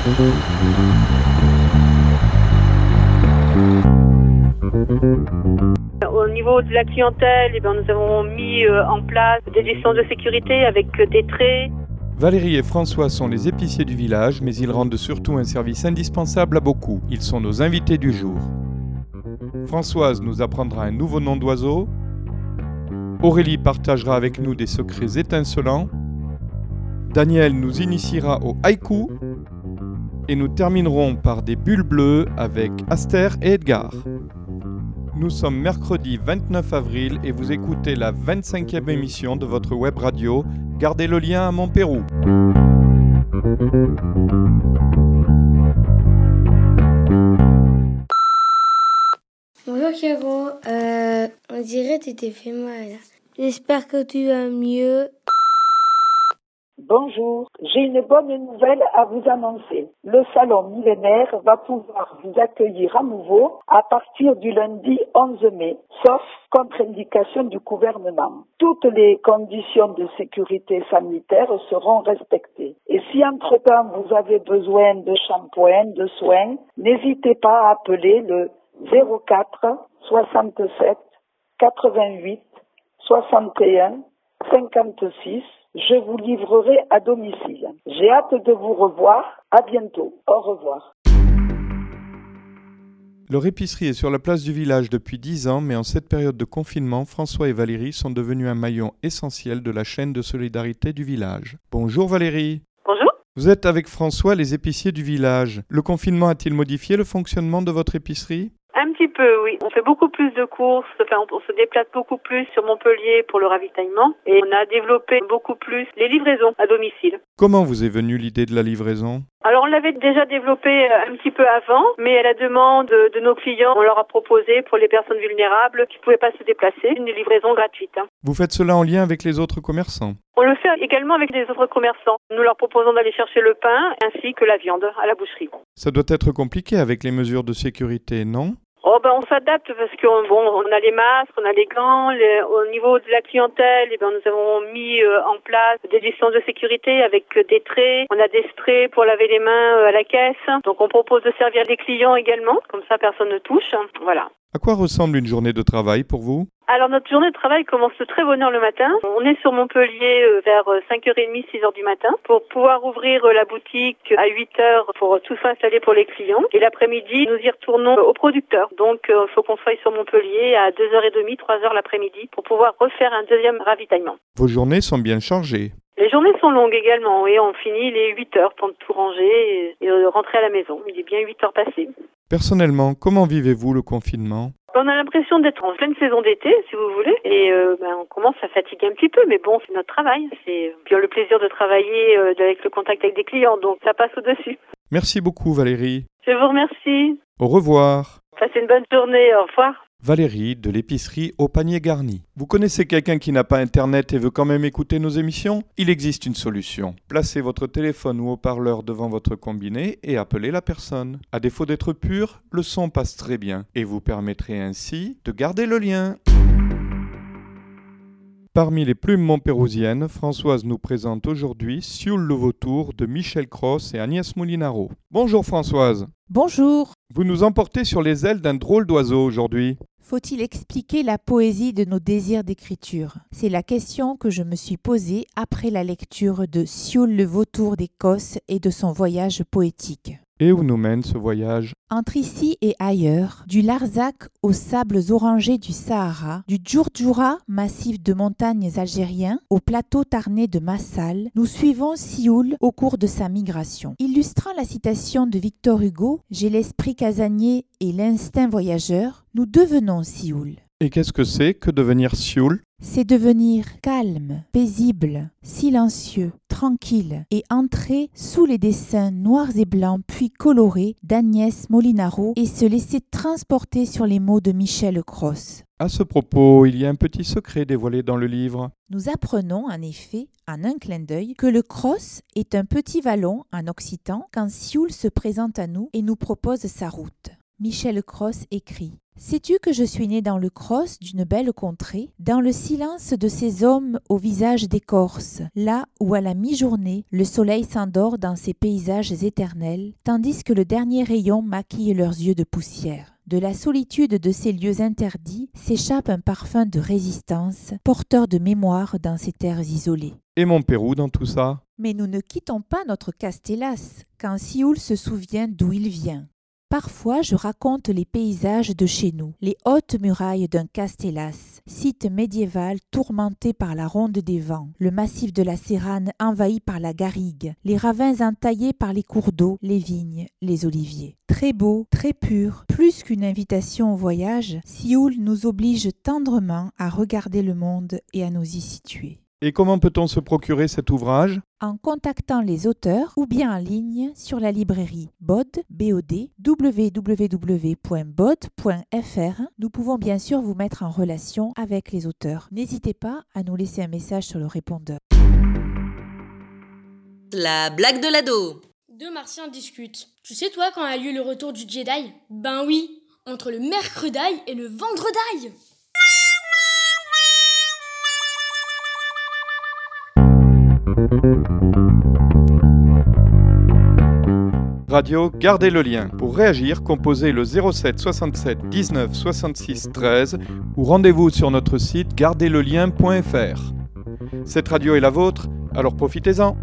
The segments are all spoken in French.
Au niveau de la clientèle, nous avons mis en place des distances de sécurité avec des traits. Valérie et François sont les épiciers du village, mais ils rendent surtout un service indispensable à beaucoup. Ils sont nos invités du jour. Françoise nous apprendra un nouveau nom d'oiseau. Aurélie partagera avec nous des secrets étincelants. Daniel nous initiera au haïku. Et nous terminerons par des bulles bleues avec Aster et Edgar. Nous sommes mercredi 29 avril et vous écoutez la 25e émission de votre web radio Gardez le lien à Montpérou. Bonjour Caro, on dirait que tu t'es fait mal. J'espère que tu vas mieux. Bonjour, j'ai une bonne nouvelle à vous annoncer. Le salon millénaire va pouvoir vous accueillir à nouveau à partir du lundi 11 mai, sauf contre-indication du gouvernement. Toutes les conditions de sécurité sanitaire seront respectées. Et si entre-temps vous avez besoin de shampoing, de soins, n'hésitez pas à appeler le 04 67 88 61 56. Je vous livrerai à domicile. J'ai hâte de vous revoir. À bientôt. Au revoir. Leur épicerie est sur la place du village depuis 10 ans, mais en cette période de confinement, François et Valérie sont devenus un maillon essentiel de la chaîne de solidarité du village. Bonjour Valérie. Bonjour. Vous êtes avec François, les épiciers du village. Le confinement a-t-il modifié le fonctionnement de votre épicerie ? Un petit peu, oui. On fait beaucoup plus de courses, on se déplace beaucoup plus sur Montpellier pour le ravitaillement et on a développé beaucoup plus les livraisons à domicile. Comment vous est venue l'idée de la livraison ? Alors on l'avait déjà développé un petit peu avant, mais à la demande de nos clients, on leur a proposé pour les personnes vulnérables qui ne pouvaient pas se déplacer une livraison gratuite. Vous faites cela en lien avec les autres commerçants ? On le fait également avec les autres commerçants. Nous leur proposons d'aller chercher le pain ainsi que la viande à la boucherie. Ça doit être compliqué avec les mesures de sécurité, non ? On s'adapte parce on a les masques, on a les gants. Au niveau de la clientèle, nous avons mis en place des distances de sécurité avec des traits. On a des sprays pour laver les mains à la caisse. Donc on propose de servir des clients également, comme ça personne ne touche. Voilà. À quoi ressemble une journée de travail pour vous ? Alors notre journée de travail commence de très bonne heure le matin. On est sur Montpellier vers 5h30, 6h du matin pour pouvoir ouvrir la boutique à 8h pour tout s'installer pour les clients. Et l'après-midi, nous y retournons au producteur. Donc il faut qu'on soit sur Montpellier à 2h30, 3h l'après-midi pour pouvoir refaire un deuxième ravitaillement. Vos journées sont bien chargées. Les journées sont longues également et on finit les 8h pour tout ranger et rentrer à la maison. Il est bien 8h passées. Personnellement, comment vivez-vous le confinement ? On a l'impression d'être en pleine saison d'été, si vous voulez, et on commence à fatiguer un petit peu, mais bon, c'est notre travail. Puis on a le plaisir de travailler avec le contact avec des clients, donc ça passe au-dessus. Merci beaucoup Valérie. Je vous remercie. Au revoir. Passez une bonne journée, au revoir. Valérie de l'épicerie au panier garni. Vous connaissez quelqu'un qui n'a pas internet et veut quand même écouter nos émissions ? Il existe une solution. Placez votre téléphone ou haut-parleur devant votre combiné et appelez la personne. À défaut d'être pur, le son passe très bien et vous permettrez ainsi de garder le lien. Parmi les plumes montpérousiennes, Françoise nous présente aujourd'hui Sioule le vautour de Michel Cross et Agnès Moulinaro. Bonjour Françoise. Bonjour. Vous nous emportez sur les ailes d'un drôle d'oiseau aujourd'hui. Faut-il expliquer la poésie de nos désirs d'écriture ? C'est la question que je me suis posée après la lecture de Sioule le vautour d'Écosse et de son voyage poétique. Et où nous mène ce voyage ? Entre ici et ailleurs, du Larzac aux sables orangés du Sahara, du Djourdjoura, massif de montagnes algériens, au plateau tarné de Massal, nous suivons Sioule au cours de sa migration. Illustrant la citation de Victor Hugo, « J'ai l'esprit casanier et l'instinct voyageur », nous devenons Sioule. Et qu'est-ce que c'est que devenir Sioule ? C'est devenir calme, paisible, silencieux, tranquille et entrer sous les dessins noirs et blancs puis colorés d'Agnès Moulinaro et se laisser transporter sur les mots de Michel Cross. À ce propos, il y a un petit secret dévoilé dans le livre. Nous apprenons en effet, en un clin d'œil, que le cross est un petit vallon en occitan quand Sioule se présente à nous et nous propose sa route. Michel Cross écrit « Sais-tu que je suis né dans le Cross d'une belle contrée, dans le silence de ces hommes au visage d'écorce, là où à la mi-journée le soleil s'endort dans ces paysages éternels, tandis que le dernier rayon maquille leurs yeux de poussière. De la solitude de ces lieux interdits s'échappe un parfum de résistance, porteur de mémoire dans ces terres isolées. » Et mon Pérou dans tout ça? Mais nous ne quittons pas notre Castellas, quand Sioul se souvient d'où il vient. Parfois, je raconte les paysages de chez nous, les hautes murailles d'un Castellas, site médiéval tourmenté par la ronde des vents, le massif de la Séranne envahi par la garrigue, les ravins entaillés par les cours d'eau, les vignes, les oliviers. Très beau, très pur, plus qu'une invitation au voyage, Sioul nous oblige tendrement à regarder le monde et à nous y situer. Et comment peut-on se procurer cet ouvrage? En contactant les auteurs ou bien en ligne sur la librairie BOD, www.bod.fr. Nous pouvons bien sûr vous mettre en relation avec les auteurs. N'hésitez pas à nous laisser un message sur le répondeur. La blague de l'ado. Deux martiens discutent. Tu sais toi quand a lieu le retour du Jedi? Ben oui, entre le mercredi et le vendredi. Radio, gardez le lien. Pour réagir, composez le 07 67 19 66 13 ou rendez-vous sur notre site gardeslelien.fr. Cette radio est la vôtre, alors profitez-en.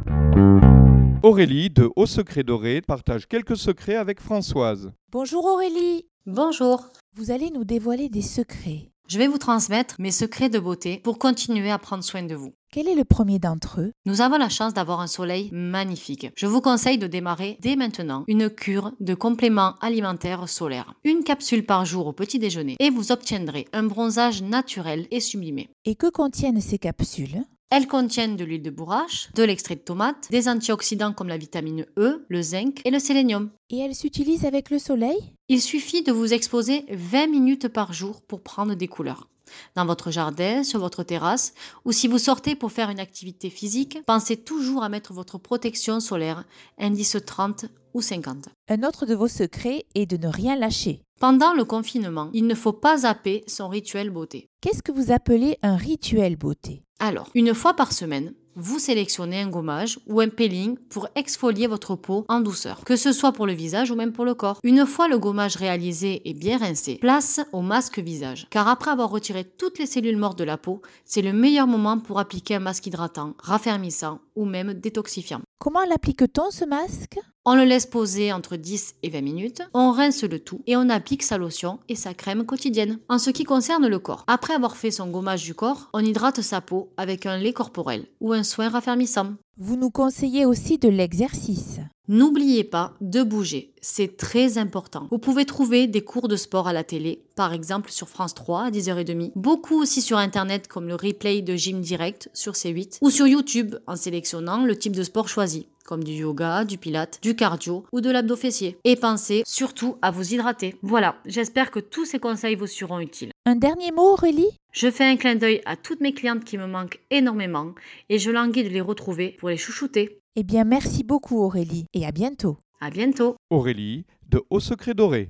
Aurélie de Au Secret Doré partage quelques secrets avec Françoise. Bonjour Aurélie. Bonjour. Vous allez nous dévoiler des secrets. Je vais vous transmettre mes secrets de beauté pour continuer à prendre soin de vous. Quel est le premier d'entre eux? Nous avons la chance d'avoir un soleil magnifique. Je vous conseille de démarrer dès maintenant une cure de compléments alimentaires solaires. Une capsule par jour au petit déjeuner et vous obtiendrez un bronzage naturel et sublimé. Et que contiennent ces capsules? Elles contiennent de l'huile de bourrache, de l'extrait de tomate, des antioxydants comme la vitamine E, le zinc et le sélénium. Et elles s'utilisent avec le soleil? Il suffit de vous exposer 20 minutes par jour pour prendre des couleurs. Dans votre jardin, sur votre terrasse, ou si vous sortez pour faire une activité physique, pensez toujours à mettre votre protection solaire, indice 30 ou 50. Un autre de vos secrets est de ne rien lâcher. Pendant le confinement, il ne faut pas zapper son rituel beauté. Qu'est-ce que vous appelez un rituel beauté? Alors, une fois par semaine, vous sélectionnez un gommage ou un peeling pour exfolier votre peau en douceur, que ce soit pour le visage ou même pour le corps. Une fois le gommage réalisé et bien rincé, place au masque visage. Car après avoir retiré toutes les cellules mortes de la peau, c'est le meilleur moment pour appliquer un masque hydratant, raffermissant ou même détoxifiant. Comment l'applique-t-on ce masque? On le laisse poser entre 10 et 20 minutes, on rince le tout et on applique sa lotion et sa crème quotidienne. En ce qui concerne le corps, après avoir fait son gommage du corps, on hydrate sa peau avec un lait corporel ou un soin raffermissant. Vous nous conseillez aussi de l'exercice. N'oubliez pas de bouger, c'est très important. Vous pouvez trouver des cours de sport à la télé, par exemple sur France 3 à 10h30, beaucoup aussi sur internet comme le replay de Gym Direct sur C8, ou sur YouTube en sélectionnant le type de sport choisi, comme du yoga, du pilates, du cardio ou de l'abdos fessier. Et pensez surtout à vous hydrater. Voilà, j'espère que tous ces conseils vous seront utiles. Un dernier mot Aurélie? Je fais un clin d'œil à toutes mes clientes qui me manquent énormément et je languis de les retrouver pour les chouchouter. Eh bien, merci beaucoup Aurélie et à bientôt. À bientôt. Aurélie de Au Secret Doré.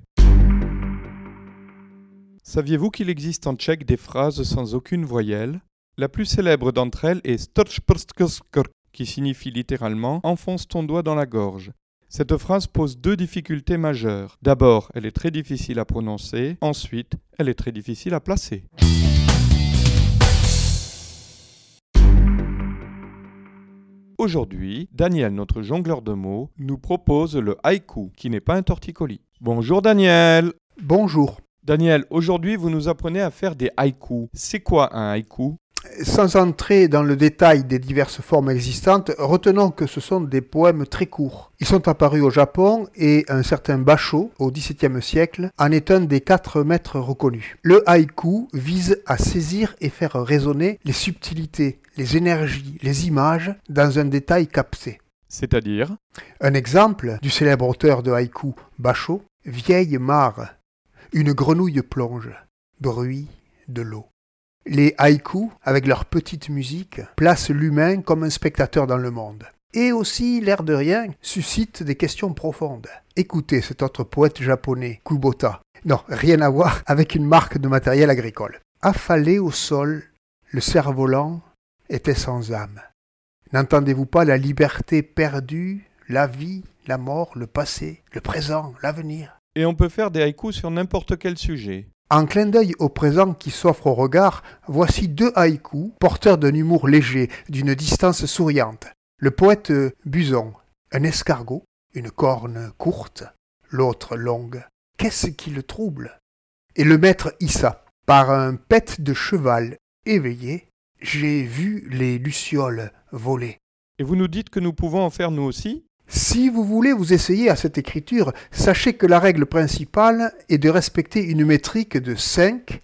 Saviez-vous qu'il existe en tchèque des phrases sans aucune voyelle? La plus célèbre d'entre elles est Storchprstskr, qui signifie littéralement « enfonce ton doigt dans la gorge ». Cette phrase pose deux difficultés majeures. D'abord, elle est très difficile à prononcer. Ensuite, elle est très difficile à placer. Aujourd'hui, Daniel, notre jongleur de mots, nous propose le haïku, qui n'est pas un torticolis. Bonjour Daniel. Bonjour. Daniel, aujourd'hui vous nous apprenez à faire des haïkus. C'est quoi un haïku? Sans entrer dans le détail des diverses formes existantes, retenons que ce sont des poèmes très courts. Ils sont apparus au Japon et un certain Basho, au XVIIe siècle, en est un des 4 maîtres reconnus. Le haïku vise à saisir et faire résonner les subtilités, les énergies, les images dans un détail capté. C'est-à-dire? Un exemple du célèbre auteur de haïku, Basho, vieille mare, une grenouille plonge, bruit de l'eau. Les haïkus, avec leur petite musique, placent l'humain comme un spectateur dans le monde. Et aussi, l'air de rien, suscitent des questions profondes. Écoutez cet autre poète japonais, Kubota. Non, rien à voir avec une marque de matériel agricole. Affalé au sol, le cerf-volant était sans âme. N'entendez-vous pas la liberté perdue, la vie, la mort, le passé, le présent, l'avenir? Et on peut faire des haïkus sur n'importe quel sujet. En clin d'œil au présent qui s'offre au regard, voici 2 haïkus porteurs d'un humour léger, d'une distance souriante. Le poète Buson, un escargot, une corne courte, l'autre longue. Qu'est-ce qui le trouble? Et le maître Issa, par un pet de cheval éveillé, j'ai vu les lucioles voler. Et vous nous dites que nous pouvons en faire nous aussi? Si vous voulez vous essayer à cette écriture, sachez que la règle principale est de respecter une métrique de 5,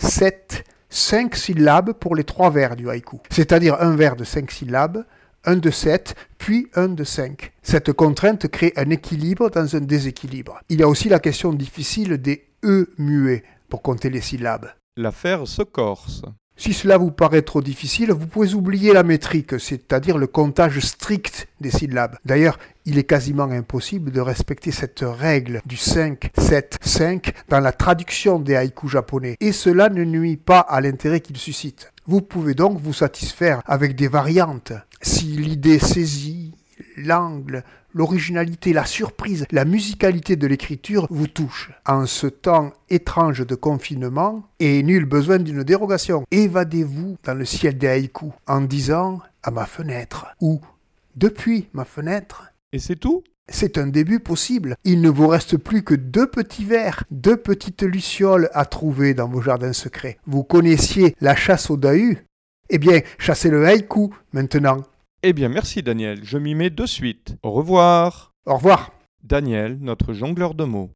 7, 5 syllabes pour les 3 vers du haïku. C'est-à-dire un vers de 5 syllabes, un de 7, puis un de 5. Cette contrainte crée un équilibre dans un déséquilibre. Il y a aussi la question difficile des E muets pour compter les syllabes. L'affaire se corse. Si cela vous paraît trop difficile, vous pouvez oublier la métrique, c'est-à-dire le comptage strict des syllabes. D'ailleurs, il est quasiment impossible de respecter cette règle du 5, 7, 5 dans la traduction des haïkus japonais, et cela ne nuit pas à l'intérêt qu'il suscite. Vous pouvez donc vous satisfaire avec des variantes. Si l'idée saisit, l'angle, l'originalité, la surprise, la musicalité de l'écriture vous touche. En ce temps étrange de confinement, et nul besoin d'une dérogation, évadez-vous dans le ciel des haïkus en disant « à ma fenêtre » ou « depuis ma fenêtre ». Et c'est tout? C'est un début possible. Il ne vous reste plus que 2 petits vers, 2 petites lucioles à trouver dans vos jardins secrets. Vous connaissiez la chasse au dahu? Eh bien, chassez le haïku maintenant. Eh bien, merci Daniel, je m'y mets de suite. Au revoir. Au revoir. Daniel, notre jongleur de mots.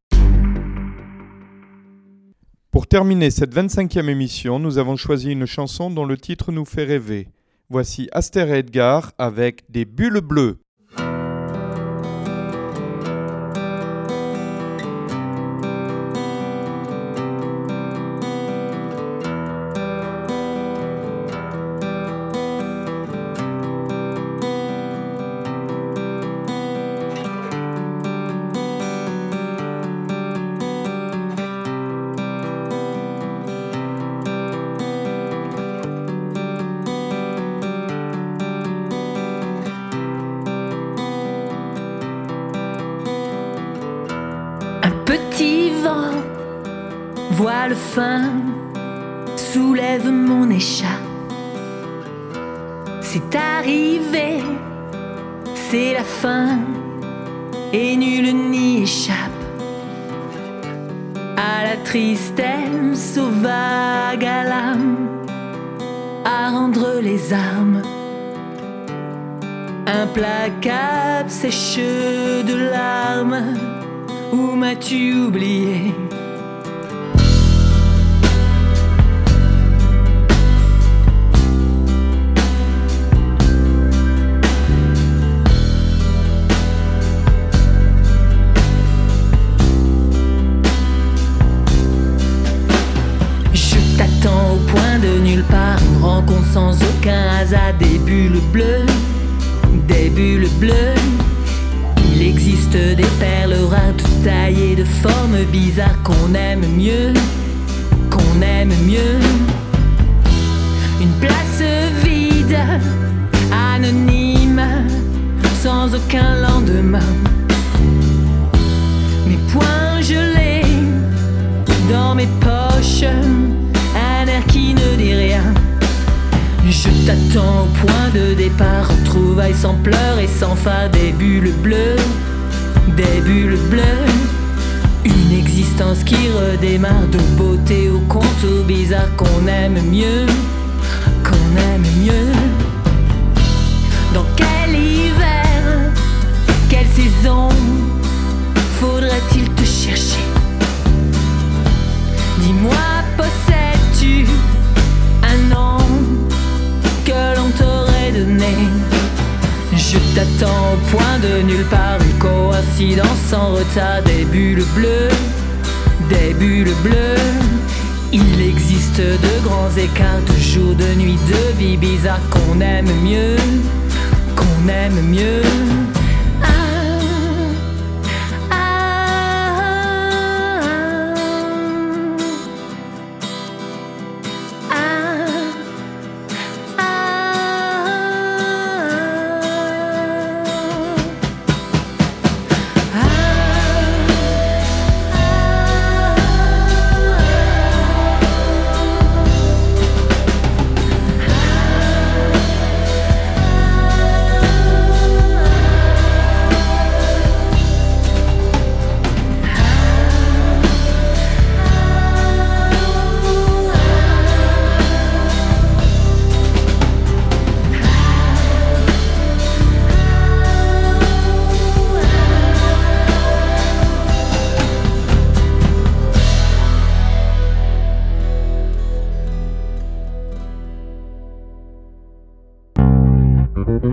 Pour terminer cette 25e émission, nous avons choisi une chanson dont le titre nous fait rêver. Voici Aster et Edgar avec Des bulles bleues. Voile fin, soulève mon écharpe. C'est arrivé, c'est la fin, et nul n'y échappe à la tristesse, au vague à l'âme, à rendre les armes. Implacable, sèche de larmes, où m'as-tu oublié? Au point de nulle part, une rencontre sans aucun hasard. Des bulles bleues, des bulles bleues. Il existe des perles rares, toutes taillées de formes bizarres, qu'on aime mieux, qu'on aime mieux. Une place vide, anonyme, sans aucun lendemain. Mes poings gelés dans mes poches, un air qui ne dit rien. Je t'attends au point de départ, retrouvailles sans pleurs et sans phare. Des bulles bleues, des bulles bleues. Une existence qui redémarre, de beauté au contour bizarre, qu'on aime mieux, qu'on aime mieux. Dans quel hiver, quelle saison faudrait-il te chercher? Dis-moi, possèdes-tu un nom que l'on t'aurait donné? Je t'attends au point de nulle part, une coïncidence sans retard. Des bulles bleues, des bulles bleues. Il existe de grands écarts, de jour, de nuit, de vie bizarre, qu'on aime mieux, qu'on aime mieux. Ah, ah.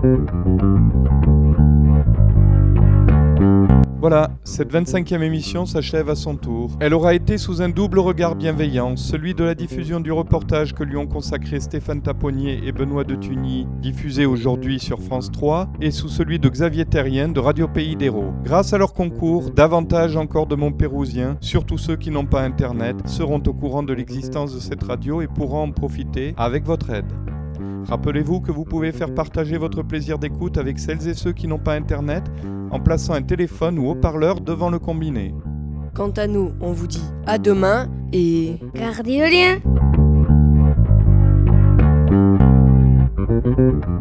Voilà, cette 25e émission s'achève à son tour. Elle aura été sous un double regard bienveillant, celui de la diffusion du reportage que lui ont consacré Stéphane Taponnier et Benoît de Tugny, diffusé aujourd'hui sur France 3, et sous celui de Xavier Terrien de Radio Pays d'Hérault. Grâce à leur concours, davantage encore de Montpérousiens, surtout ceux qui n'ont pas Internet, seront au courant de l'existence de cette radio et pourront en profiter avec votre aide. Rappelez-vous que vous pouvez faire partager votre plaisir d'écoute avec celles et ceux qui n'ont pas Internet en plaçant un téléphone ou haut-parleur devant le combiné. Quant à nous, on vous dit à demain et... Gardez le lien.